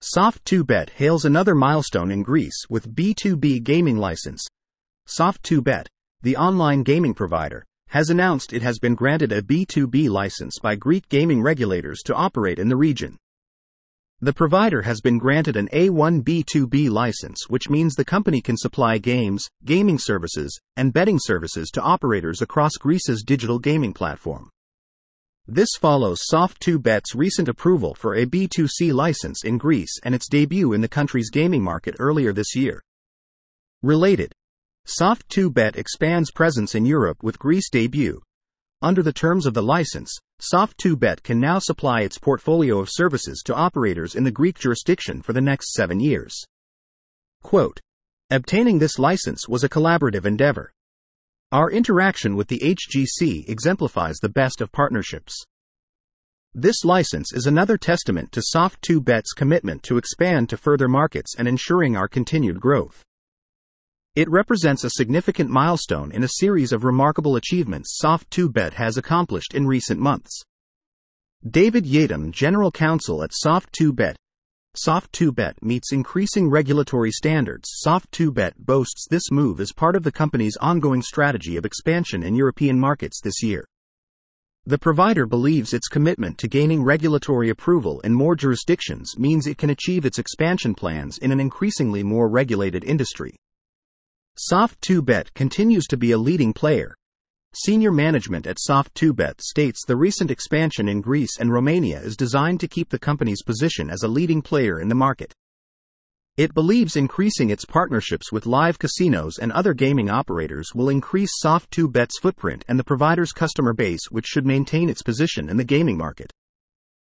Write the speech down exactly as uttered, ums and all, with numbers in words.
Soft two bet hails another milestone in Greece with B two B gaming license. Soft two bet, the online gaming provider, has announced it has been granted a B two B license by Greek gaming regulators to operate in the region. The provider has been granted an A one B two B license, which means the company can supply games, gaming services, and betting services to operators across Greece's digital gaming platform. This follows Soft two bet's recent approval for a B two C license in Greece and its debut in the country's gaming market earlier this year. Related, Soft two bet expands presence in Europe with Greece debut. Under the terms of the license, Soft two bet can now supply its portfolio of services to operators in the Greek jurisdiction for the next seven years. Quote, obtaining this license was a collaborative endeavor. Our interaction with the H G C exemplifies the best of partnerships. This license is another testament to Soft two bet's commitment to expand to further markets and ensuring our continued growth. It represents a significant milestone in a series of remarkable achievements Soft two bet has accomplished in recent months. David Yadam, General Counsel at Soft two bet. Soft two bet meets increasing regulatory standards. Soft two bet boasts this move as part of the company's ongoing strategy of expansion in European markets this year. The provider believes its commitment to gaining regulatory approval in more jurisdictions means it can achieve its expansion plans in an increasingly more regulated industry. Soft two bet continues to be a leading player. Senior management at Soft two bet states the recent expansion in Greece and Romania is designed to keep the company's position as a leading player in the market. It believes increasing its partnerships with live casinos and other gaming operators will increase Soft two bet's footprint and the provider's customer base, which should maintain its position in the gaming market.